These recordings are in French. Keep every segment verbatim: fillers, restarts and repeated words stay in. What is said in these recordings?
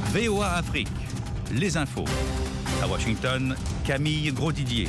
V O A Afrique, les infos. À Washington, Camille Grosdidier.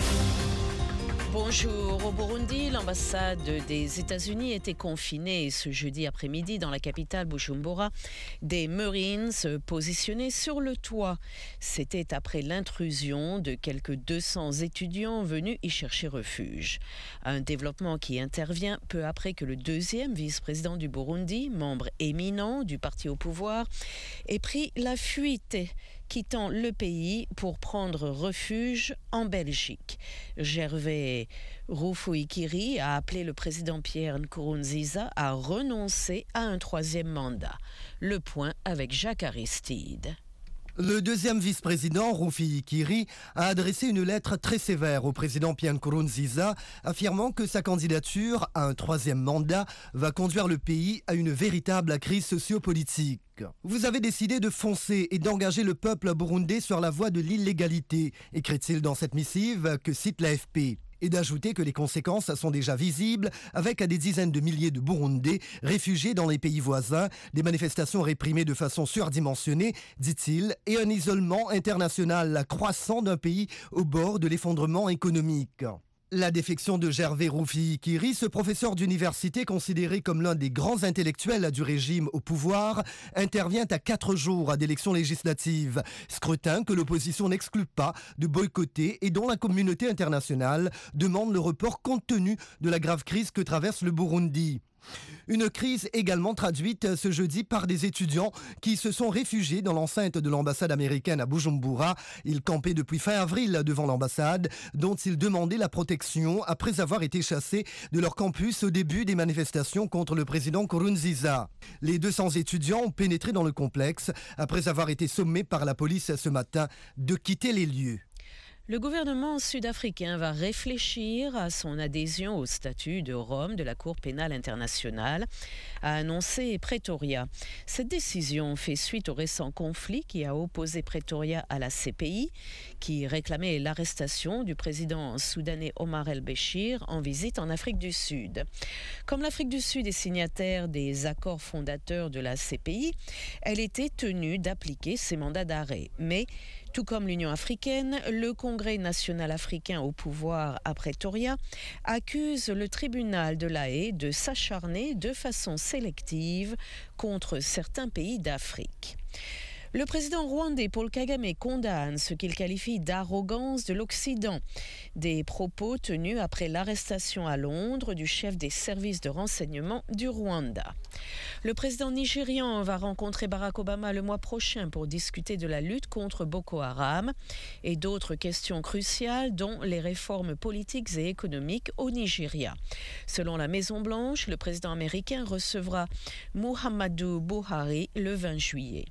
Bonjour. Au Burundi, l'ambassade des États-Unis était confinée ce jeudi après-midi dans la capitale Bujumbura. Des Marines positionnés sur le toit. C'était après l'intrusion de quelques deux cents étudiants venus y chercher refuge. Un développement qui intervient peu après que le deuxième vice-président du Burundi, membre éminent du parti au pouvoir, ait pris la fuite, quittant le pays pour prendre refuge en Belgique. Gervais Rufyikiri a appelé le président Pierre Nkurunziza à renoncer à un troisième mandat. Le point avec Jacques Aristide. Le deuxième vice-président, Rufyikiri, a adressé une lettre très sévère au président Pierre Nkurunziza, affirmant que sa candidature à un troisième mandat va conduire le pays à une véritable crise sociopolitique. Vous avez décidé de foncer et d'engager le peuple burundais sur la voie de l'illégalité, écrit-il dans cette missive que cite l'A F P. Et d'ajouter que les conséquences sont déjà visibles avec des dizaines de milliers de Burundais réfugiés dans les pays voisins, des manifestations réprimées de façon surdimensionnée, dit-il, et un isolement international croissant d'un pays au bord de l'effondrement économique. La défection de Gervais Rufyikiri, ce professeur d'université considéré comme l'un des grands intellectuels du régime au pouvoir, intervient à quatre jours d'élections législatives, scrutin que l'opposition n'exclut pas de boycotter et dont la communauté internationale demande le report compte tenu de la grave crise que traverse le Burundi. Une crise également traduite ce jeudi par des étudiants qui se sont réfugiés dans l'enceinte de l'ambassade américaine à Bujumbura. Ils campaient depuis fin avril devant l'ambassade, dont ils demandaient la protection après avoir été chassés de leur campus au début des manifestations contre le président Nkurunziza. Les deux cents étudiants ont pénétré dans le complexe après avoir été sommés par la police ce matin de quitter les lieux. Le gouvernement sud-africain va réfléchir à son adhésion au statut de Rome de la Cour pénale internationale, a annoncé Pretoria. Cette décision fait suite au récent conflit qui a opposé Pretoria à la C P I, qui réclamait l'arrestation du président soudanais Omar el-Béchir en visite en Afrique du Sud. Comme l'Afrique du Sud est signataire des accords fondateurs de la C P I, elle était tenue d'appliquer ses mandats d'arrêt. Mais tout comme l'Union africaine, le Congrès national africain au pouvoir à Pretoria accuse le tribunal de La Haye de s'acharner de façon sélective contre certains pays d'Afrique. Le président rwandais Paul Kagame condamne ce qu'il qualifie d'arrogance de l'Occident, des propos tenus après l'arrestation à Londres du chef des services de renseignement du Rwanda. Le président nigérian va rencontrer Barack Obama le mois prochain pour discuter de la lutte contre Boko Haram et d'autres questions cruciales dont les réformes politiques et économiques au Nigeria. Selon la Maison-Blanche, le président américain recevra Muhammadu Buhari le vingt juillet.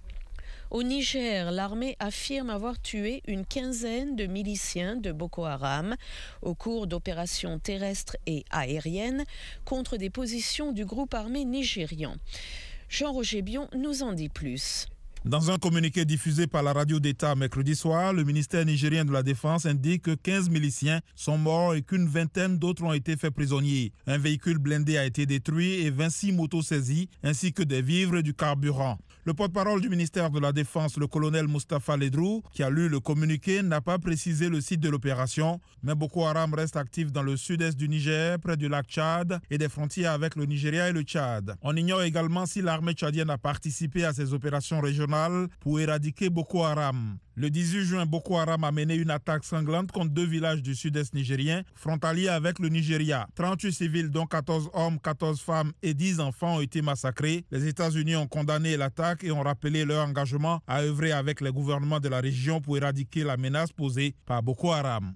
Au Niger, l'armée affirme avoir tué une quinzaine de miliciens de Boko Haram au cours d'opérations terrestres et aériennes contre des positions du groupe armé nigérian. Jean-Roger Bion nous en dit plus. Dans un communiqué diffusé par la radio d'État mercredi soir, le ministère nigérien de la Défense indique que quinze miliciens sont morts et qu'une vingtaine d'autres ont été faits prisonniers. Un véhicule blindé a été détruit et vingt-six motos saisies, ainsi que des vivres et du carburant. Le porte-parole du ministère de la Défense, le colonel Mustapha Ledrou, qui a lu le communiqué, n'a pas précisé le site de l'opération, mais Boko Haram reste actif dans le sud-est du Niger, près du lac Tchad et des frontières avec le Nigeria et le Tchad. On ignore également si l'armée tchadienne a participé à ces opérations régionales pour éradiquer Boko Haram. Le dix-huit juin, Boko Haram a mené une attaque sanglante contre deux villages du sud-est nigérien, frontaliers avec le Nigeria. trente-huit civils, dont quatorze hommes, quatorze femmes et dix enfants ont été massacrés. Les États-Unis ont condamné l'attaque et ont rappelé leur engagement à œuvrer avec les gouvernements de la région pour éradiquer la menace posée par Boko Haram.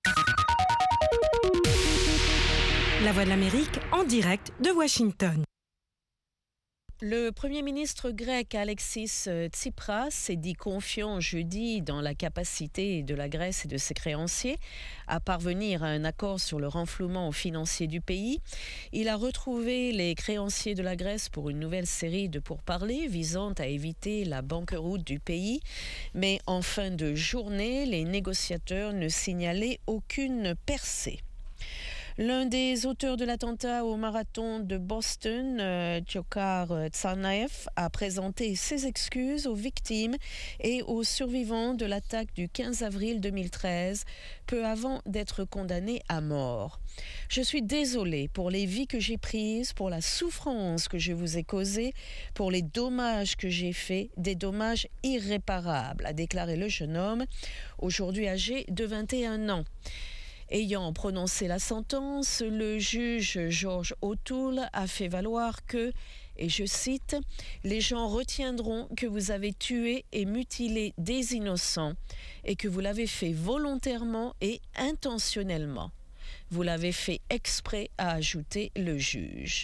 La Voix de l'Amérique en direct de Washington. Le Premier ministre grec Alexis Tsipras s'est dit confiant jeudi dans la capacité de la Grèce et de ses créanciers à parvenir à un accord sur le renflouement financier du pays. Il a retrouvé les créanciers de la Grèce pour une nouvelle série de pourparlers visant à éviter la banqueroute du pays. Mais en fin de journée, les négociateurs ne signalaient aucune percée. L'un des auteurs de l'attentat au marathon de Boston, euh, Dzhokhar Tsarnaev, a présenté ses excuses aux victimes et aux survivants de l'attaque du quinze avril deux mille treize, peu avant d'être condamné à mort. Je suis désolé pour les vies que j'ai prises, pour la souffrance que je vous ai causée, pour les dommages que j'ai faits, des dommages irréparables, a déclaré le jeune homme, aujourd'hui âgé de vingt et un ans. Ayant prononcé la sentence, le juge George O'Toole a fait valoir que, et je cite, « Les gens retiendront que vous avez tué et mutilé des innocents et que vous l'avez fait volontairement et intentionnellement. Vous l'avez fait exprès », a ajouté le juge.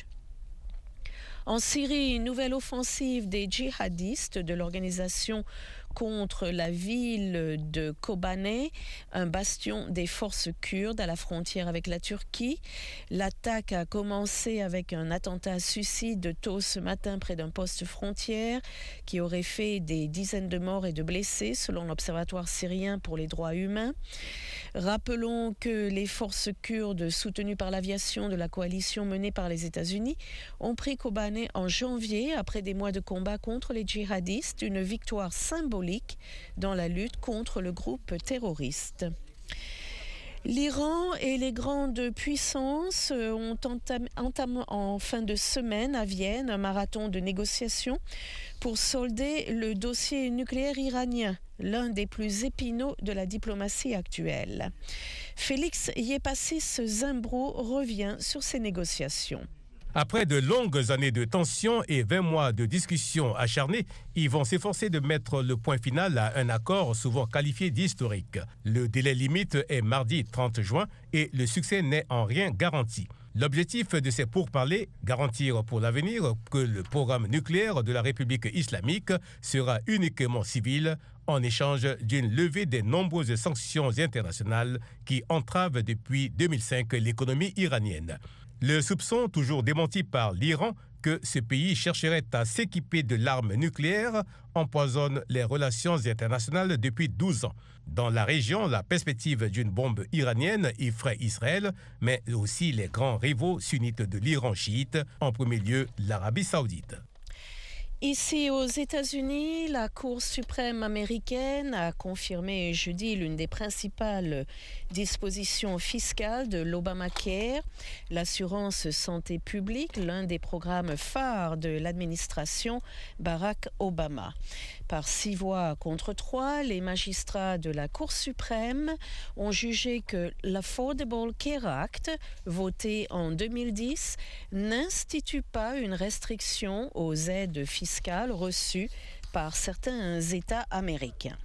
En Syrie, une nouvelle offensive des djihadistes de l'organisation contre la ville de Kobane, un bastion des forces kurdes à la frontière avec la Turquie. L'attaque a commencé avec un attentat suicide tôt ce matin près d'un poste frontière qui aurait fait des dizaines de morts et de blessés selon l'Observatoire syrien pour les droits humains. Rappelons que les forces kurdes soutenues par l'aviation de la coalition menée par les États-Unis ont pris Kobane en janvier après des mois de combat contre les djihadistes, une victoire symbolique dans la lutte contre le groupe terroriste. L'Iran et les grandes puissances ont entamé, entamé en fin de semaine à Vienne un marathon de négociations pour solder le dossier nucléaire iranien, l'un des plus épineux de la diplomatie actuelle. Félix Yepassis Zimbro revient sur ces négociations. Après de longues années de tensions et vingt mois de discussions acharnées, ils vont s'efforcer de mettre le point final à un accord souvent qualifié d'historique. Le délai limite est mardi trente juin et le succès n'est en rien garanti. L'objectif de ces pourparlers, garantir pour l'avenir que le programme nucléaire de la République islamique sera uniquement civil en échange d'une levée des nombreuses sanctions internationales qui entravent depuis deux mille cinq l'économie iranienne. Le soupçon, toujours démenti par l'Iran, que ce pays chercherait à s'équiper de l'arme nucléaire empoisonne les relations internationales depuis douze ans. Dans la région, la perspective d'une bombe iranienne effraie Israël, mais aussi les grands rivaux sunnites de l'Iran chiite, en premier lieu l'Arabie saoudite. Ici aux États-Unis, la Cour suprême américaine a confirmé jeudi l'une des principales dispositions fiscales de l'Obamacare, l'assurance santé publique, l'un des programmes phares de l'administration Barack Obama. Par six voix contre trois, les magistrats de la Cour suprême ont jugé que l'Affordable Care Act, voté en deux mille dix, n'institue pas une restriction aux aides fiscales reçues par certains États américains.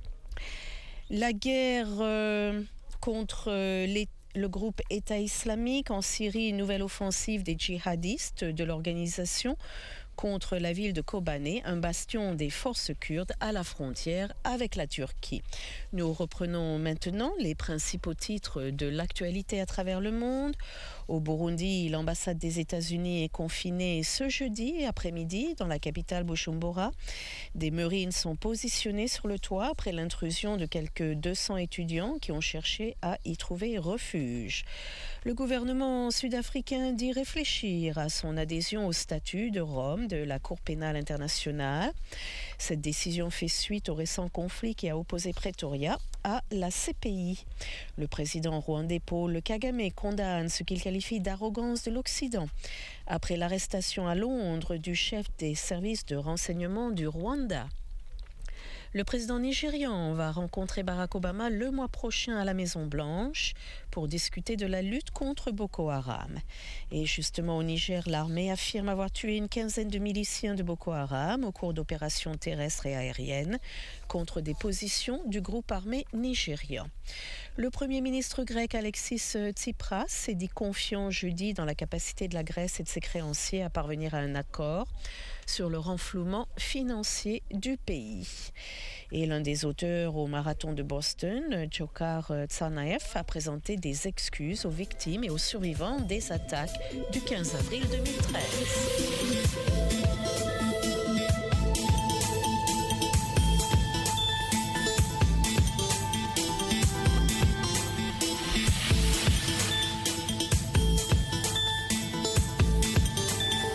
La guerre euh, contre les Le groupe État islamique en Syrie, une nouvelle offensive des djihadistes de l'organisation contre la ville de Kobane, un bastion des forces kurdes à la frontière avec la Turquie. Nous reprenons maintenant les principaux titres de l'actualité à travers le monde. Au Burundi, l'ambassade des États-Unis est confinée ce jeudi après-midi dans la capitale Bujumbura. Des Marines sont positionnés sur le toit après l'intrusion de quelques deux cents étudiants qui ont cherché à y trouver refuge. Le gouvernement sud-africain dit réfléchir à son adhésion au statut de Rome de la Cour pénale internationale. Cette décision fait suite au récent conflit qui a opposé Pretoria à la C P I. Le président rwandais Paul Kagame condamne ce qu'il qualifie d'arrogance de l'Occident après l'arrestation à Londres du chef des services de renseignement du Rwanda. Le président nigérian va rencontrer Barack Obama le mois prochain à la Maison-Blanche pour discuter de la lutte contre Boko Haram. Et justement au Niger, l'armée affirme avoir tué une quinzaine de miliciens de Boko Haram au cours d'opérations terrestres et aériennes contre des positions du groupe armé nigérian. Le Premier ministre grec Alexis Tsipras s'est dit confiant jeudi dans la capacité de la Grèce et de ses créanciers à parvenir à un accord sur le renflouement financier du pays. Et l'un des auteurs au marathon de Boston, Dzhokhar Tsarnaev, a présenté des excuses aux victimes et aux survivants des attaques du quinze avril deux mille treize.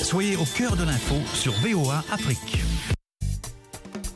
Soyez au cœur de l'info sur V O A Afrique.